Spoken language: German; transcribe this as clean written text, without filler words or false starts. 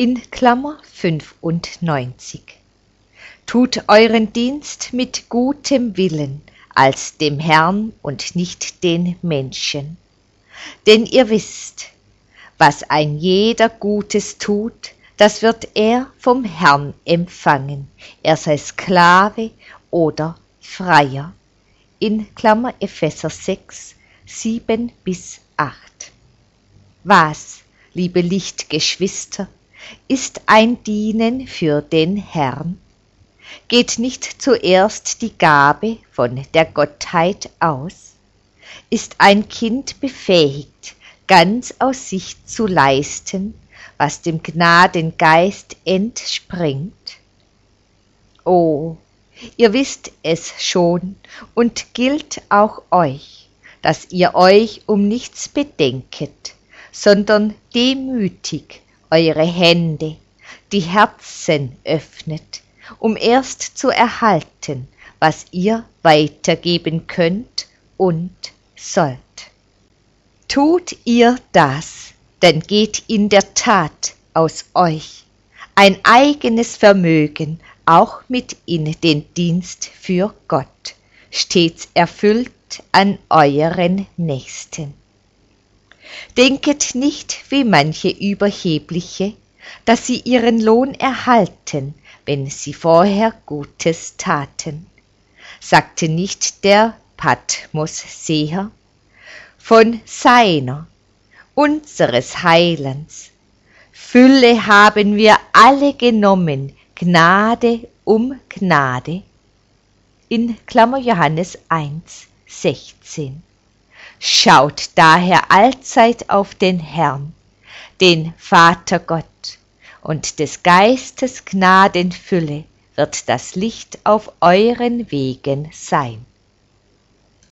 in Klammer 95. Tut euren Dienst mit gutem Willen, als dem Herrn und nicht den Menschen. Denn ihr wisst, was ein jeder Gutes tut, das wird er vom Herrn empfangen, er sei Sklave oder Freier. In Klammer Epheser 6, 7-8. Was, liebe Lichtgeschwister, ist ein Dienen für den Herrn? Geht nicht zuerst die Gabe von der Gottheit aus? Ist ein Kind befähigt, ganz aus sich zu leisten, was dem Gnadengeist entspringt? O, ihr wisst es schon und gilt auch euch, dass ihr euch um nichts bedenket, sondern demütig eure Hände, die Herzen öffnet, um erst zu erhalten, was ihr weitergeben könnt und sollt. Tut ihr das, dann geht in der Tat aus euch ein eigenes Vermögen auch mit in den Dienst für Gott, stets erfüllt an euren Nächsten. Denket nicht wie manche Überhebliche, dass sie ihren Lohn erhalten, wenn sie vorher Gutes taten. Sagte nicht der Patmos-Seher, von seiner, unseres Heilands, Fülle haben wir alle genommen, Gnade um Gnade. In Klammer Johannes 1, 16. Schaut daher allzeit auf den Herrn, den Vater Gott, und des Geistes Gnadenfülle wird das Licht auf euren Wegen sein.